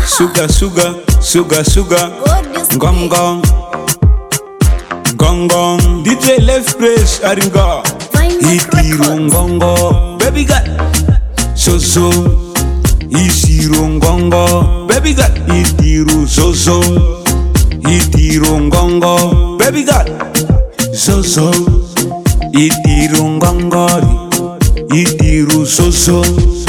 Sugar, sugar, sugar, sugar. Gong gong, gong gong. DJ left place, Aringa. Itirongongo, baby girl. So so. Isirongongo, baby girl. Itiru so so. Itirongongo, baby girl. So so. Itirongongo, itiru so so.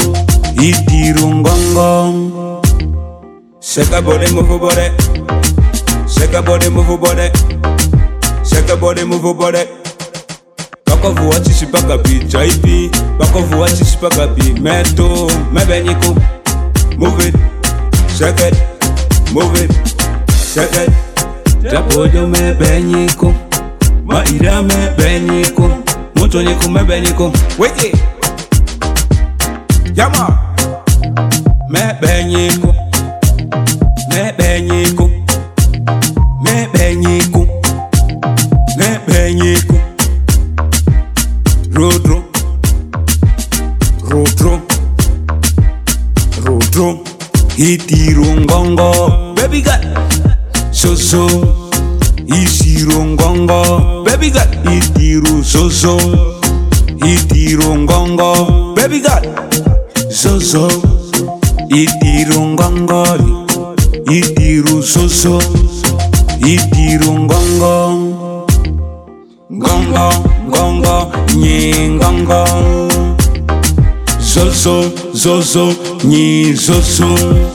Itirongongo. Shake a body, move a body. Shake a body, move a body. Shake a body, move a body. Back of what is back up, JP. Back of what is back up, Meto, Mebenico. Move it, shake it, move it, shake it. Jabodo Mebenico. Maida Mebenico. Motonico Mebenico. Wait it. Yama. Mebenico. Mebenico. Mebenico. Mebenico. Rodro. Rodro. Rodro. Itirongongo, baby girl. So so. Isirongongo, baby girl. Itiru so so. Itirongongo, baby girl. So so. Itirongongo. Itiru so so. Itirongongo. Gongo, gongo, nyingongo. So so, so so, nyi so so.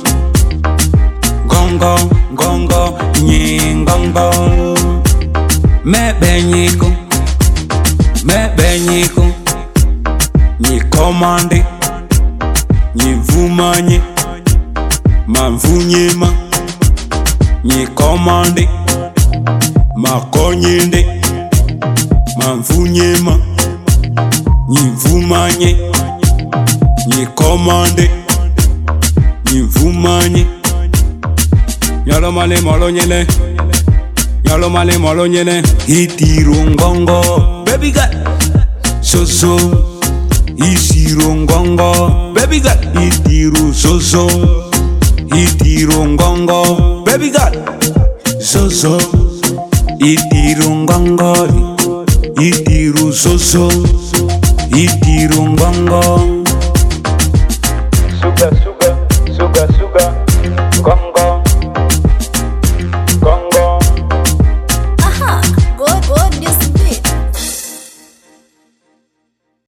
Gongo, gongo, nyingongo. Mebenyiko, mebenyiko. Nyi komande, nyi vumanye. Mamvunyema, nyi komande. Makonyende. Mamvunyema, nyivumanye, nyikomande, nyivumanye. Nyalo male molonyele, nyalo male molonyele. Itirongongo, baby girl. So so. Isirongongo, baby girl. Itiru so so. Itirongongo, baby girl. So so. Itirongongo. Itiru so so. Itirongongo.